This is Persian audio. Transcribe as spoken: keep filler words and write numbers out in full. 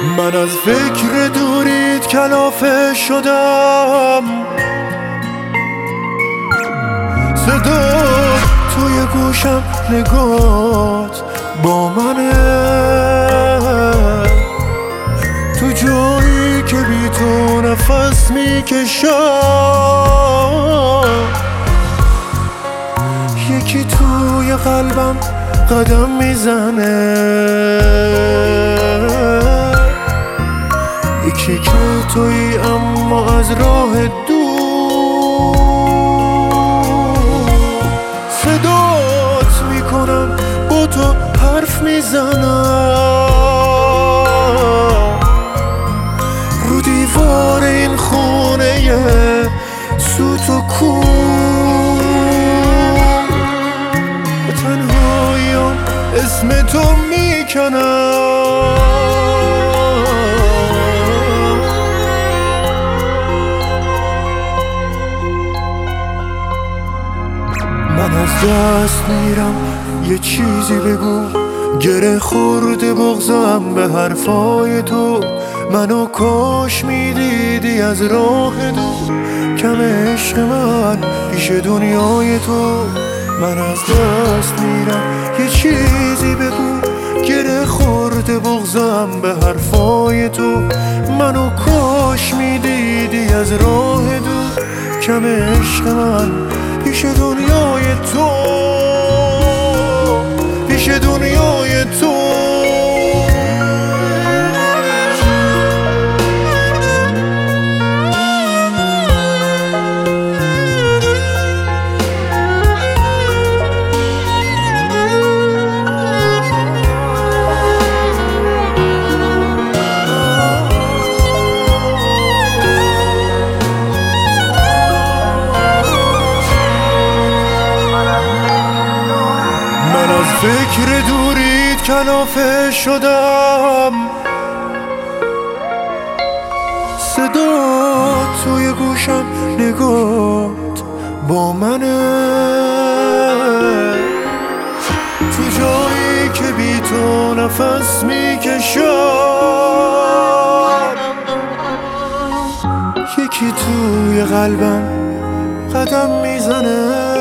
من از فکر دورید کلافه شدم، صدا توی گوشم نگات با منه، تو جایی که بی تو نفس میکشم، یکی توی قلبم قدم میزنه، یکی که توی اما از راه دور صدات میکنم، با تو حرف میزنم، رو دیوار این خونه سوت و کور به تنهاییم اسم تو میکنم. من از دست میرم، یه چیزی بگو، گره خورده بغضم به حرفای تو، منو کاش میدیدی از راه دور، کم عشق من پیش دنیای تو. من از دست میرم، یه چیزی بگو، گره خورده بغضم به حرفای تو، منو کاش میدیدی از راه دور، کم عشق من پیش دنیای تو، پیش دنیای تو. فکر دورید کلافه شدم، صدا توی گوشم نگات با منه، تو جایی که بی تو نفس میکشم، یکی توی قلبم قدم میزنه،